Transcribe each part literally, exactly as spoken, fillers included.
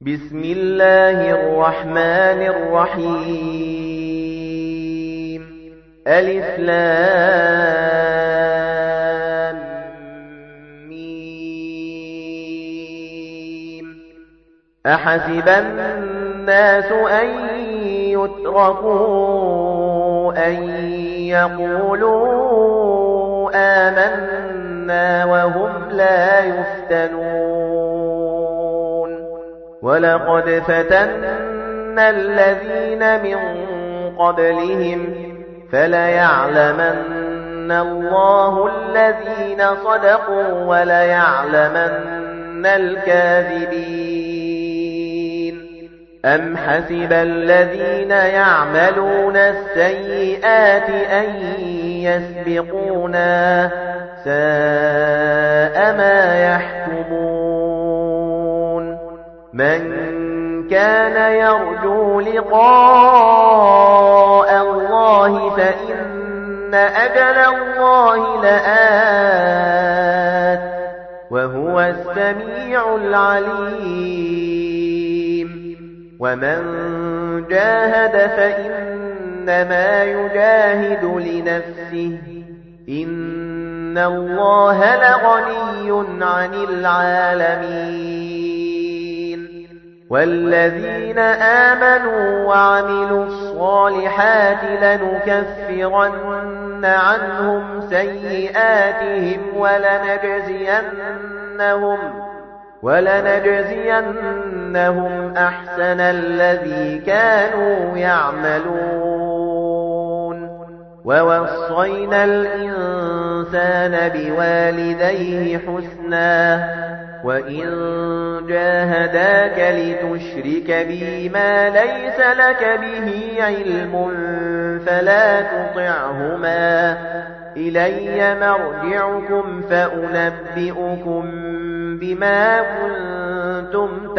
بسم الله الرحمن الرحيم ألف لام ميم أحسب الناس أن يتركوا أن يقولوا آمنا وهم لا يفتنون ولقد فتنا الذين من قبلهم فليعلمن الله الذين صدقوا وليعلمن الكاذبين أم حسب الذين يعملون السيئات أن يسبقونا ساء ما يحكمون من كان يرجو لقاء الله فإن أجل الله لآت وهو السميع العليم ومن جاهد فإنما يجاهد لنفسه إن الله لغني عن العالمين والذين آمنوا وعملوا الصالحات لنكفرن عنهم سيئاتهم ولنجزينهم ولنجزينهم أحسن الذي كانوا يعملون ووصينا الإنسان بوالديه حسنا وإن جاهداك لتشرك بي ما ليس لك به علم فلا تطعهما إلي مرجعكم فأنبئكم بما كنتم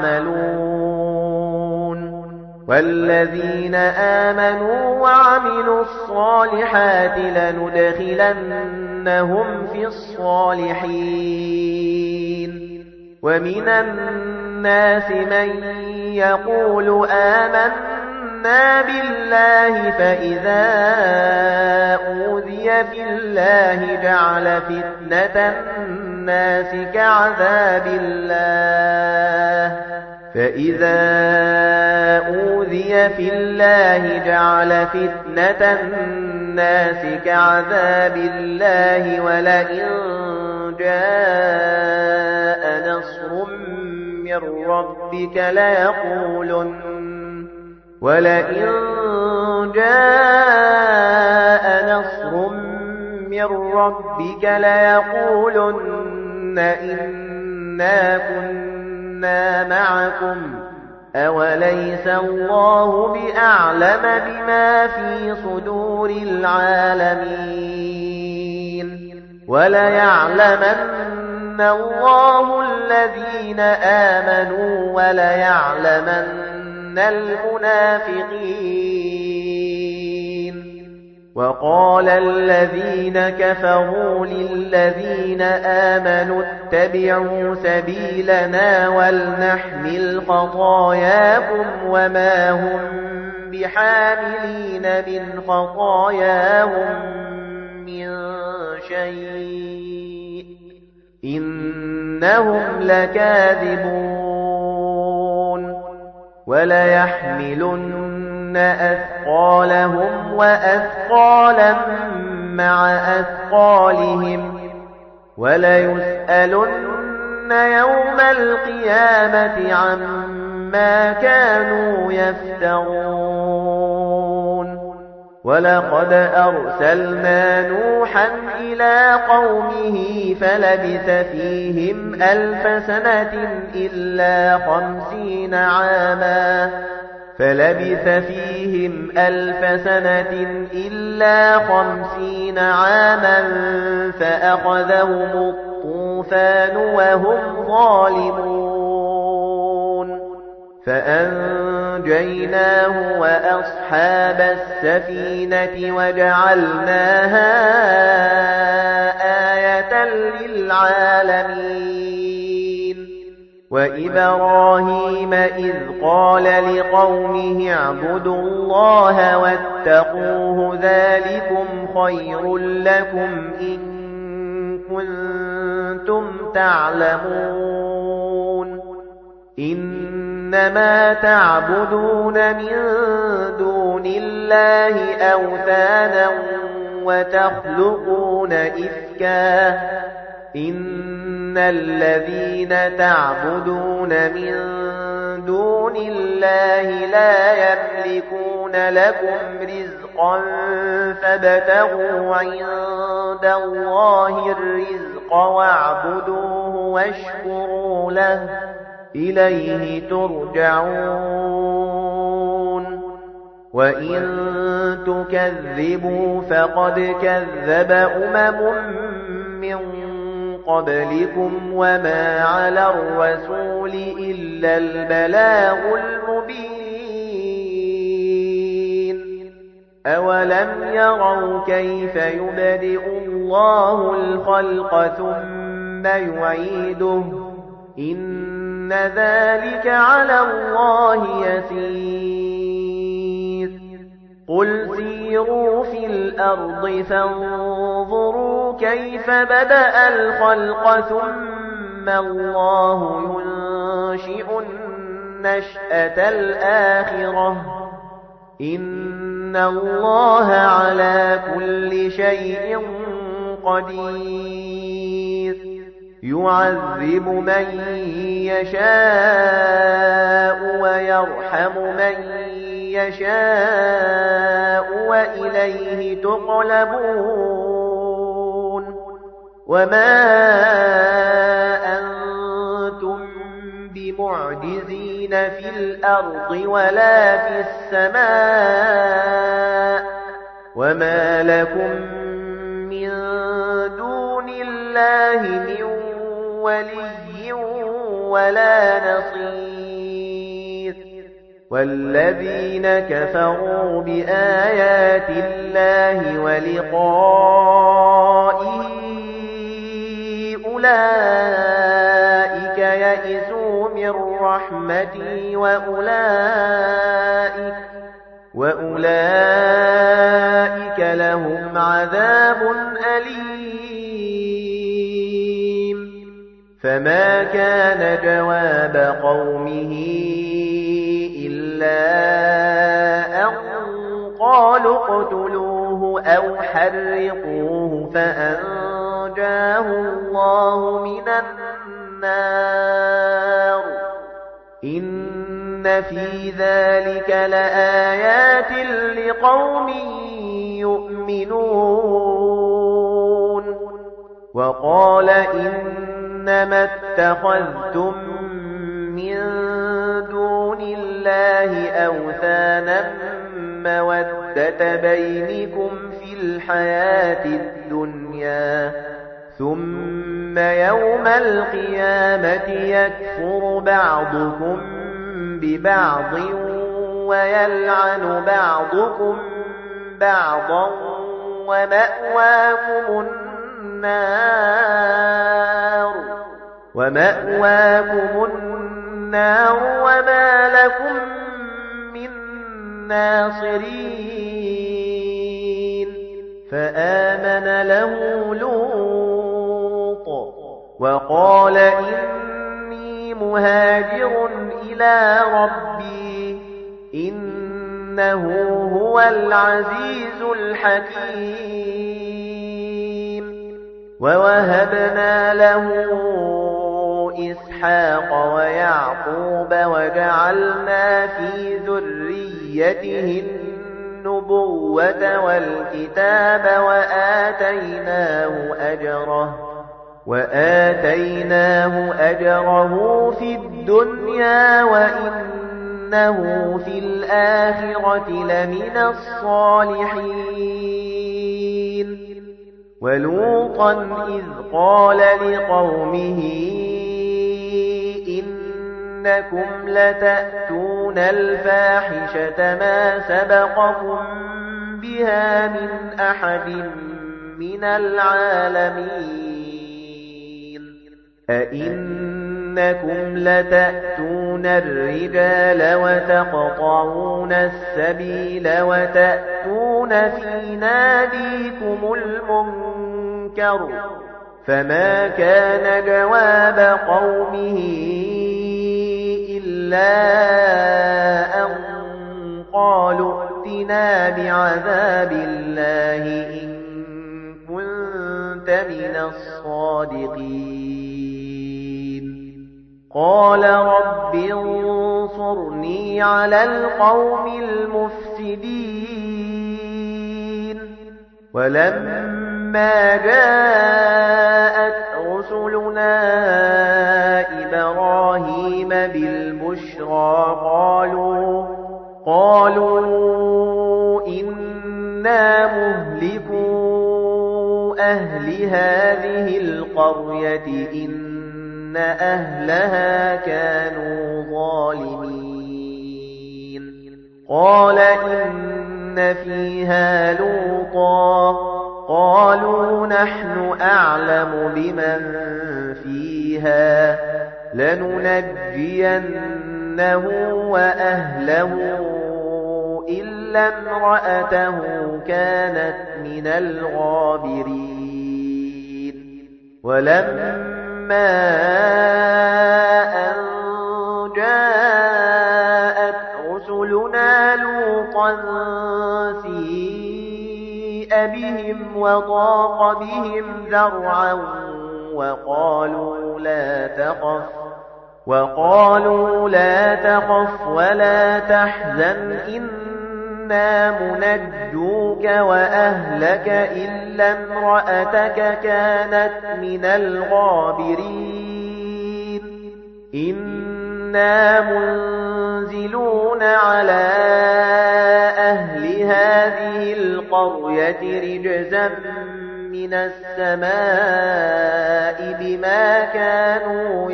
تعملون والذين آمنوا وعملوا الصالحات لندخلنهم في الصالحين ومن الناس من يقول آمنا بالله فإذا أوذي في الله جعل فتنة الناس كعذاب الله فإذا أوذي في الله جعل فتنة الناس كعذاب الله ولئن جاء نصر من ربك ليقولن ولئن جاء نصر من ربك ليقولن إنا كنا معكم أوليس الله بأعلم بما في صدور العالمين وليعلمن الله الذين آمنوا وليعلمن المنافقين وقال الذين كفروا للذين آمنوا اتبعوا سبيلنا ولنحمل خطاياكم وما هم بحاملين من خطاياهم من شيء إنهم لكاذبون وليحملن أثقالهم وأثقالا مع أثقالهم وليسألن يوم القيامة عما كانوا يفترون ولقد أرسلنا نوحا إلى قومه فلبث فيهم ألف سنة إلا خمسين عاما فلبث فيهم ألف سنة إلا خمسين عاما فأخذهم الطوفان وهم ظالمون فأنجيناه وأصحاب السفينة وجعلناها آية للعالمين وإبراهيم إذ قال لقومه اعبدوا الله واتقوه ذلكم خير لكم إن كنتم تعلمون إنما تعبدون من دون الله أوثانا وتخلقون إفكا إن الذين تعبدون من دون الله لا يملكون لكم رزقا فابتغوا عند الله الرزق واعبدوه واشكروا له إليه ترجعون وإن تكذبوا فقد كذب أمم من قبلكم وما على الرسول إلا البلاغ المبين أولم يروا كيف يبدئ الله الخلق ثم يعيده إن ذلك على الله يسير قل سيروا في الأرض فانظروا كيف بدأ الخلق ثم الله ينشئ النشأة الآخرة إن الله على كل شيء قدير يعذب من يشاء ويرحم من يشاء وإليه تقلبون وما أنتم بمعجزين في الأرض ولا في السماء وما لكم من دون الله من ولي ولا نصير والذين كفروا بآيات الله ولقائه أولئك يئسوا من رحمتي وأولئك وأولئك لهم عذاب أليم فما كان جواب قومه إلا أن قالوا اقتلوه أو حرقوه فأنجاه الله من النار إن في ذلك لآيات لقوم يؤمنون وقال إنما اتخذتم من دون الله أوثانا مودة بينكم في الحياة الدنيا ثم يوم القيامة يكفر بعضكم ببعض ويلعن بعضكم بعضا ومأواكم النار ومأواكم النار وما لكم من ناصرين فآمن له لوط وقال إني مهاجر إلى ربي إنه هو العزيز الحكيم ووهبنا له إسحاق ويعقوب وجعلنا في ذريته النبوة والكتاب وآتيناه أجره وآتيناه أجره في الدنيا وإنه في الآخرة لمن الصالحين ولوطا إذ قال لقومه إنكم لتأتون الفاحشة ما سبقكم بها من أحد من العالمين أئنكم إنكم لتأتون الرجال وتقطعون السبيل وتأتون في ناديكم المنكر فما كان جواب قومه إلا أن قالوا ائتنا بعذاب الله إن كنت من الصادقين قال رب انصرني على القوم المفسدين ولما جاءت رسلنا إبراهيم بالبشرى قالوا قالوا إنا مهلكو أهل هذه القرية إن أهلها كانوا ظالمين قال إن فيها لوطا قالوا نحن أعلم بمن فيها لننجينه وأهله إلا امرأته كانت من الغابرين ولما أن جاءت رسلنا لوطا سيء بهم وضاق بهم ذرعا وقالوا لا تخف وقالوا لا تخف ولا تحزن إنا منجوك وأهلك إلا امرأتك كانت من الغابرين إنا منزلون على أهل هذه القرية رجزا من السماء بما كانوا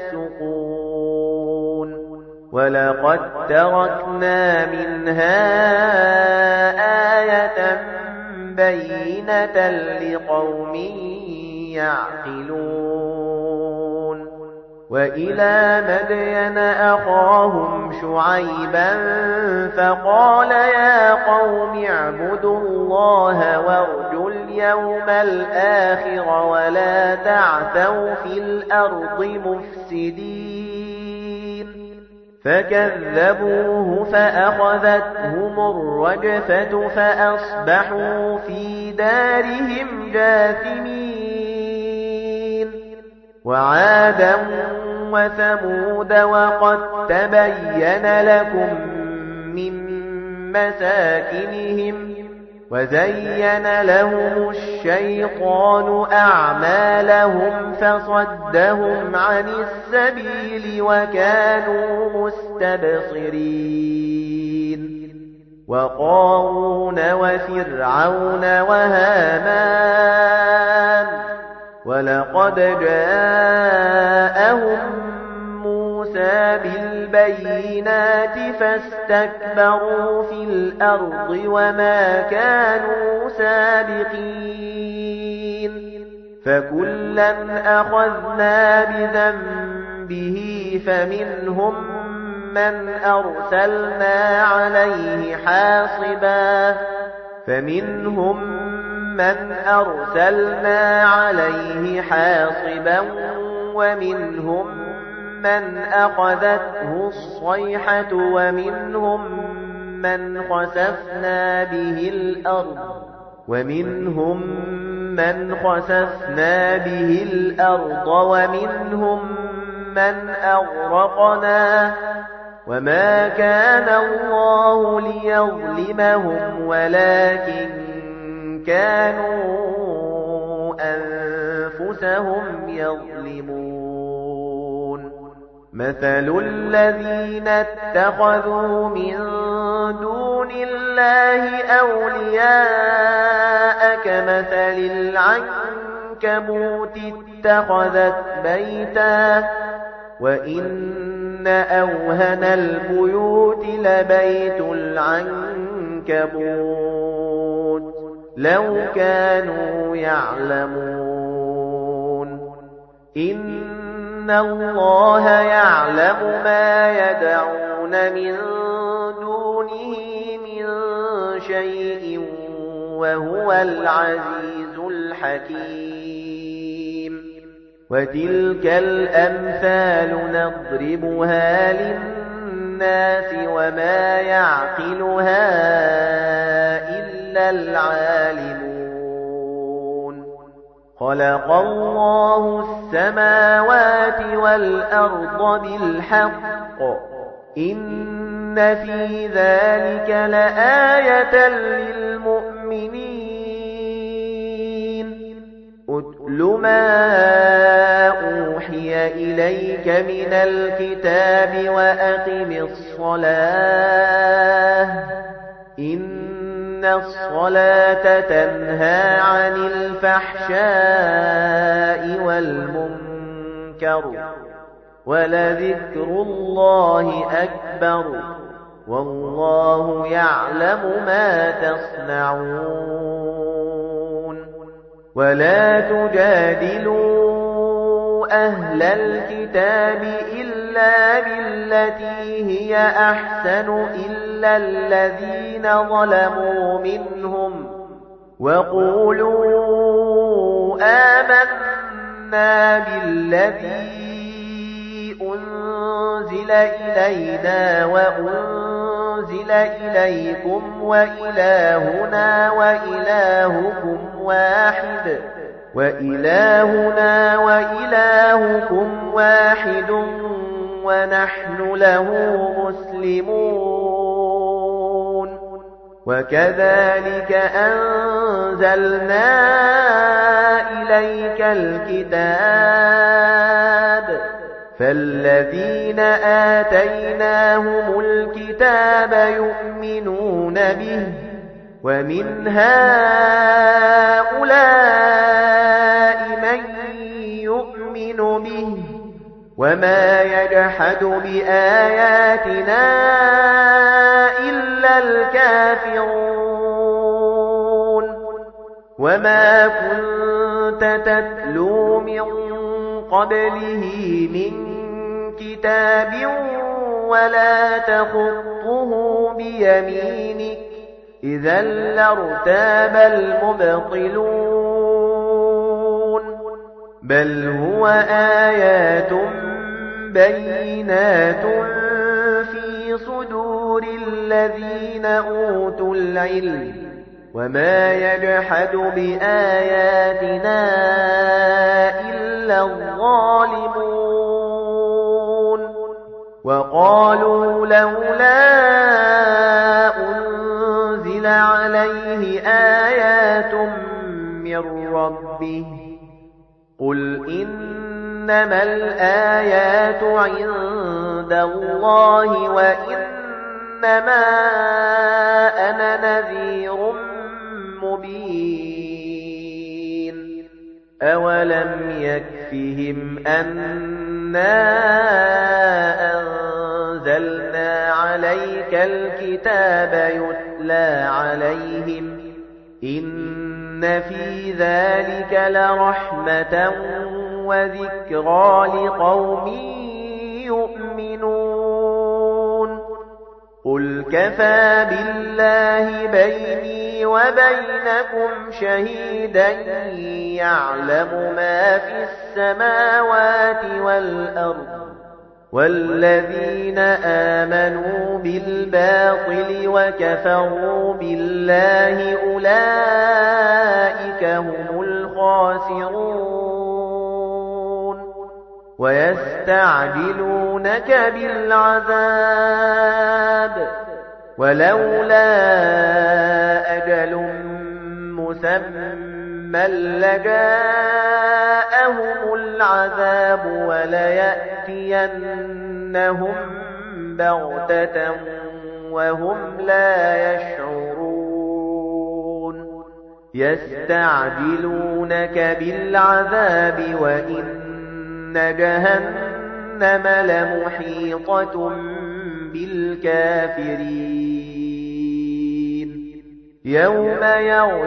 يفسقون ولقد تركنا منها آية بينة لقوم يعقلون وإلى مدين أخاهم شعيبا فقال يا قوم اعبدوا الله وارجوا اليوم الآخر ولا تعثوا في الأرض مفسدين فكذبوه فأخذتهم الرجفة فأصبحوا في دارهم جاثمين وعادا وثمود وقد تبين لكم من مساكنهم وزين لهم الشيطان أعمالهم فصدهم عن السبيل وكانوا مستبصرين وقارون وفرعون وهامان ولقد جاءهم موسى بالبينات فاستكبروا في الأرض وما كانوا سابقين فكلا أخذنا بذنبه فمنهم من أرسلنا عليه حاصبا فمنهم من أرسلنا عليه حاصبا ومنهم من أخذته الصيحة ومنهم من خسفنا به الأرض ومنهم من خسفنا به الأرض ومنهم من أغرقنا وما كان الله ليظلمهم ولكن كانوا أنفسهم يظلمون مثل الذين اتخذوا من دون الله أولياء كمثل العنكبوت اتخذت بيتا وإن أوهن البيوت لبيت العنكبوت لو كانوا يعلمون إن إِنَّ اللَّهَ يَعْلَمُ مَا يَدْعُونَ مِن دُونِهِ مِن شَيْءٍ وَهُوَ الْعَزِيزُ الْحَكِيمُ وَتِلْكَ الْأَمْثَالُ نَضْرِبُهَا لِلنَّاسِ وَمَا يَعْقِلُهَا إِلَّا الْعَالِمُونَ خَلَقَ اللَّهُ السَّمَاوَاتِ وَالْأَرْضَ بِالْحَقِّ إِنَّ في ذَلِكَ لَآيَةً لِلْمُؤْمِنِينَ أُتْلُ مَا أُوحِيَ إِلَيْكَ مِنَ الْكِتَابِ وَأَقِمِ الصَّلَاةَ إِنَّ الصَّلَاةَ تَنْهَى عَنِ الْفَحْشَاءِ وَالْمُنكَرِ وَلَذِكْرُ اللَّهِ أَكْبَرُ وَاللَّهُ يَعْلَمُ مَا تَصْنَعُونَ وَلَا تُجَادِلُوا أَهْلَ الْكِتَابِ إِلَّا بِالَّتِي هِيَ أَحْسَنُ إِلَّا الَّذِينَ ظَلَمُوا مِنْهُمْ وَقُولُوا آمَنَّا بِالَّذِي أُنْزِلَ إِلَيْنَا وَأُنْزِلَ إِلَيْكُمْ وَإِلَٰهُنَا وَإِلَٰهُكُمْ وَاحِدٌ وَإِلَٰهُنَا وَإِلَٰهُكُمْ وَاحِدٌ وَنَحْنُ لَهُ مُسْلِمُونَ وَكَذَلِكَ أَنزَلْنَا إِلَيْكَ الْكِتَابَ فَالَّذِينَ آتَيْنَاهُمُ الْكِتَابَ يُؤْمِنُونَ بِهِ وَمِنْ هَؤُلَاءِ مَن يُؤْمِنُ بِهِ وَمَا يَجْحَدُ بِآيَاتِنَا إِلَّا الْكَافِرُونَ وَمَا كُنتَ تَتْلُو مِن قَبْلِهِ مِن كِتَابٍ وَلَا تَخُطُّهُ بِيَمِينِكَ إِذًا لَّارْتَابَ الْمُبْطِلُونَ بَلْ هُوَ آيَاتٌ بَيِّنَاتٌ فِي صُدُورِ الَّذِينَ أُوتُوا الْعِلْمَ وَمَا يَجْحَدُ بِآيَاتِنَا إِلَّا الظَّالِمُونَ وَقَالُوا لَوْلَا أُنْزِلَ عَلَيْهِ آيَاتٌ مِّن رَّبِّهِ قُلْ إِنَّمَا الْآيَاتُ عِندَ اللَّهِ وَإِنَّمَا أَنَا نَذِيرٌ مُبِينٌ أَوَلَمْ يَكْفِهِمْ أَنَّا أَنزَلْنَا عَلَيْكَ الْكِتَابَ يُتْلَى عَلَيْهِمْ إِنَّ فِي ذَلِكَ لَرَحْمَةً وَذِكْرَى لِقَوْمٍ يُؤْمِنُونَ قُلْ كَفَى بِاللَّهِ بَيْنِي وَبَيْنَكُمْ شَهِيدًا يَعْلَمُ مَا فِي السَّمَاوَاتِ وَالْأَرْضِ وَالَّذِينَ آمَنُوا بِالْبَاطِلِ وَكَفَرُوا بِاللَّهِ أُولَئِكَ هُمُ الْخَاسِرُونَ وَيَسْتَعْجِلُونَكَ بِالْعَذَابِ وَلَوْلَا أَجَلٌ مُّسَمًّى لَّجَاءَهُمُ الْعَذَابُ وَلَيَأْتِيَنَّهُم بَغْتَةً وَهُمْ لَا يَشْعُرُونَ يَسْتَعْجِلُونَكَ بِالْعَذَابِ وَإِنَّ جَهَنَّمَ لَمُحِيطَةٌ بِالْكَافِرِينَ يَوْمَ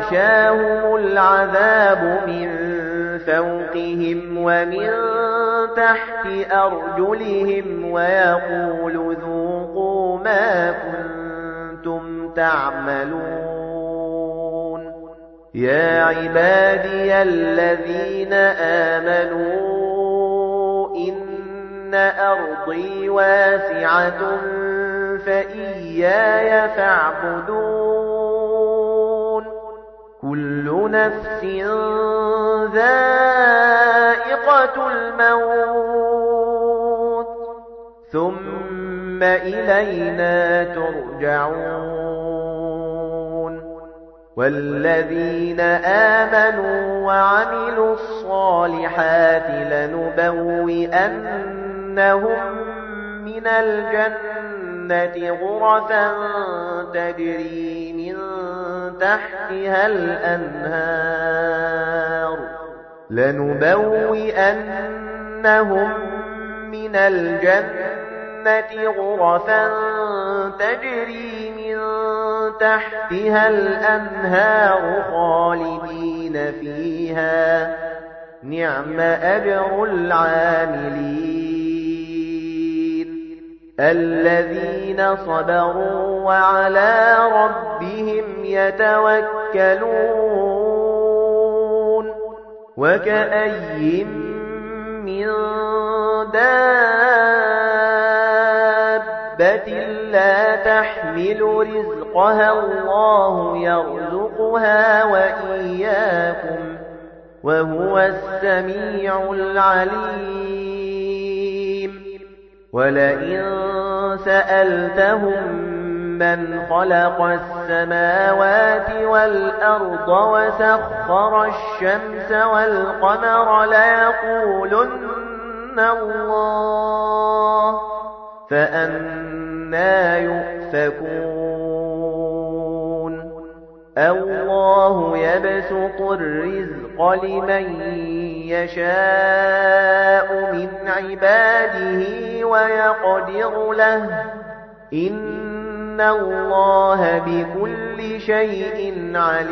يَغْشَاهُمُ الْعَذَابُ مِنْ فَوْقِهِمْ وَمِنْ تحت أرجلهم ويقول ذوقوا ما كنتم تعملون يا عبادي الذين آمنوا إن أرضي واسعة فإياي فاعبدون كل نفس ذائقة الموت ثم إلينا ترجعون والذين آمنوا وعملوا الصالحات لنبوئنهم من الجنة غرفا تجري من تحتها الأنهار لنبوئنهم من الجنة غرفا تجري من تحتها الأنهار خالدين فيها نعم أجر العاملين الذين صبروا وعلى ربهم يتوكلون وكأي من دابة لا تحمل رزقها الله يرزقها وإياكم وهو السميع العليم ولئن سألتهم من خلق السماوات والأرض وسخر الشمس والقمر ليقولن الله فأنى يؤفكون الله يبسط الرزق لمن يشاء من عباده ويقدر له إن الله بكل شيء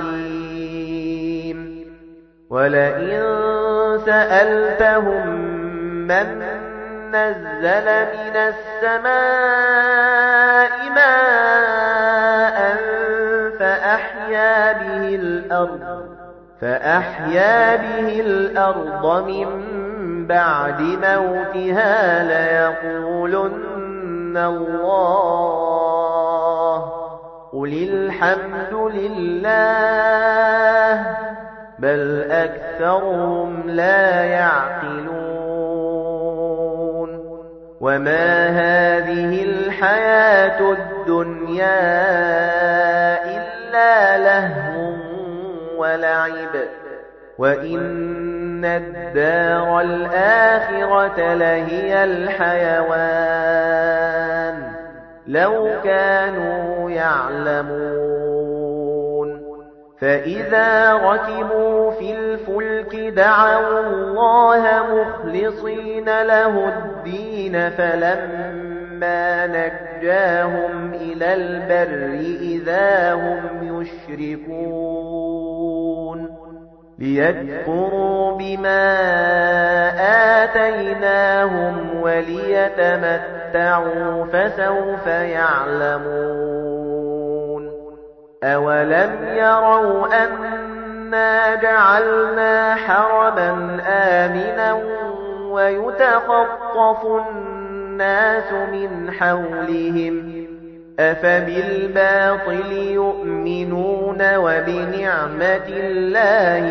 عليم ولئن سألتهم من نزل من السماء ماء فأحيا به الأرض فأحيا به الأرض من بعد موتها ليقولن الله قل الحمد لله بل أكثرهم لا يعقلون وما هذه الحياة الدنيا إلا لهو ولعب وإن الدار الآخرة لهي الحيوان لو كانوا يعلمون فإذا ركبوا في الفلك دعوا الله مخلصين له الدين فلما نجاهم إلى البر إذا هم يشركون ليكفروا بما آتيناهم وليتمتعوا فسوف يعلمون أولم يروا أنا جعلنا حرما آمنا ويتخطف الناس من حولهم أفبالباطل يؤمنون وبنعمة الله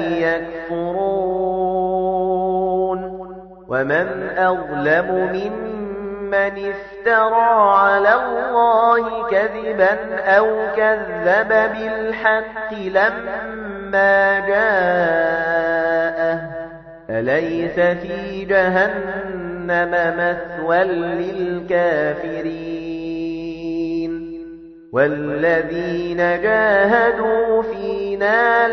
يكفرون ومن أظلم ممن افترى على الله كذبا أو كذب بالحق لما جاءه أليس في جهنم مثوى للكافرين والذين جاهدوا فينا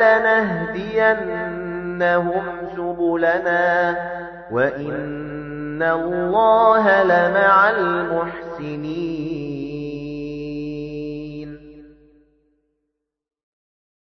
لنهدينهم سبلنا وإن الله لمع المحسنين